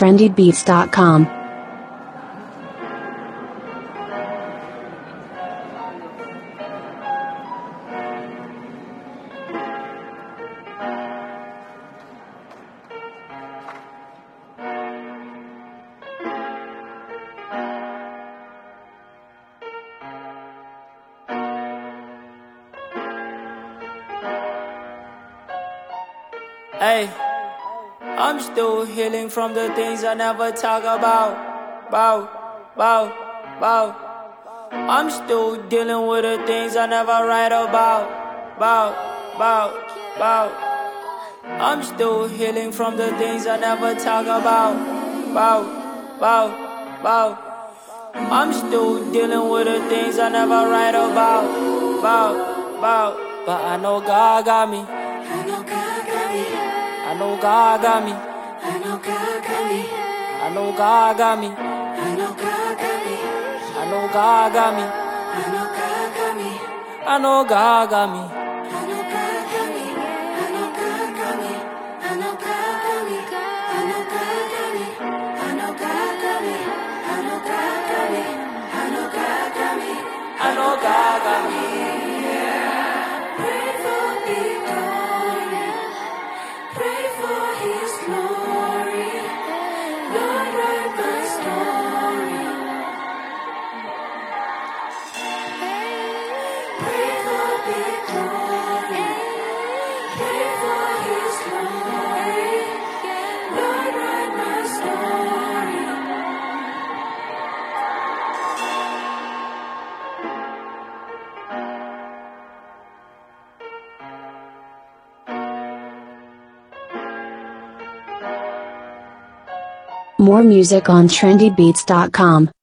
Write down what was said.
trendybeats.com. Hey, I'm still healing from the things I never talk about. I'm still dealing with the things I never write about. I'm still healing from the things I never talk about. I'm still dealing with the things I never write about. But I know God got me. I know God got me. I know God got me. I know God got me. I know God got me. I know God got me. I know God got me. I know God got me. I know God got me. I know God got me. I know God got me. I know God got me. I know God got me. I know God got me. I know God got me. I know God got me. Pray for victory. Pray for His glory. Lord, write my story. Pray for victory. Pray for His glory. Lord, write my story. More music on trendybeats.com.